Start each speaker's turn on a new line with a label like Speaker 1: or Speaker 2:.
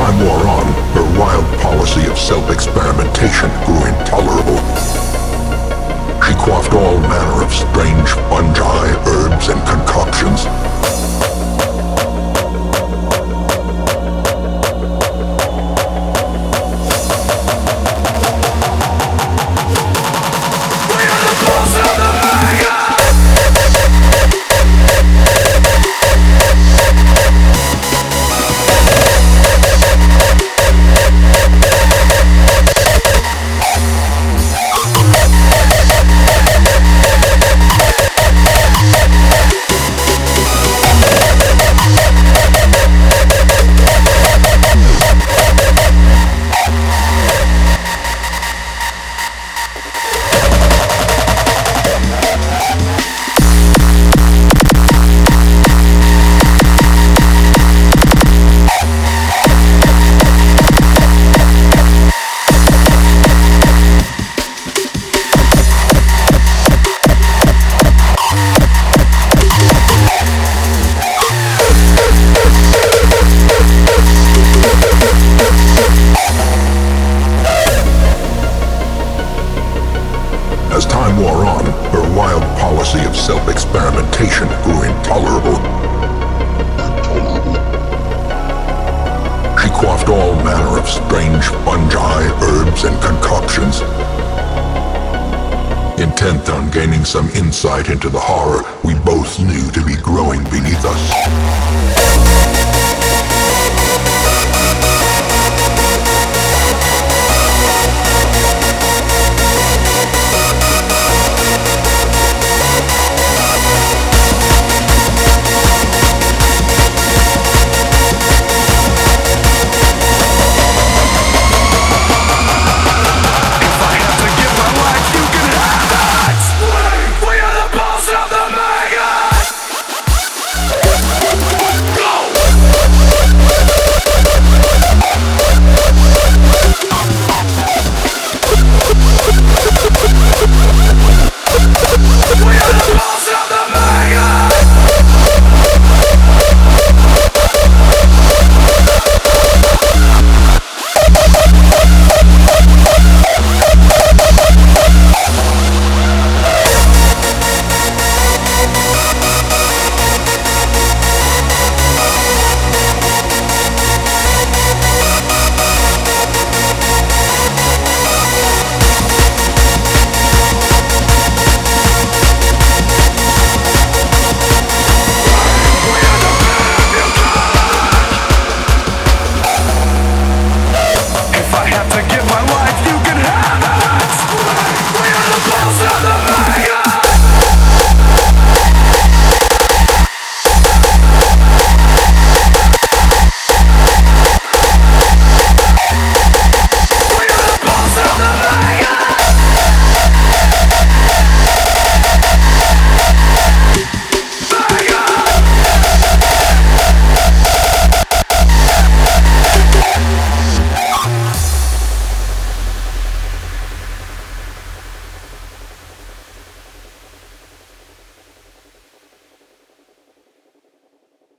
Speaker 1: time wore on, her wild policy of self-experimentation grew intolerable. She quaffed all manner of strange fungi, herbs, and concoctions. As time wore on, her wild policy of self-experimentation grew intolerable. She quaffed all manner of strange fungi, herbs, and concoctions. Intent on gaining some insight into the horror we both knew to be growing beneath us.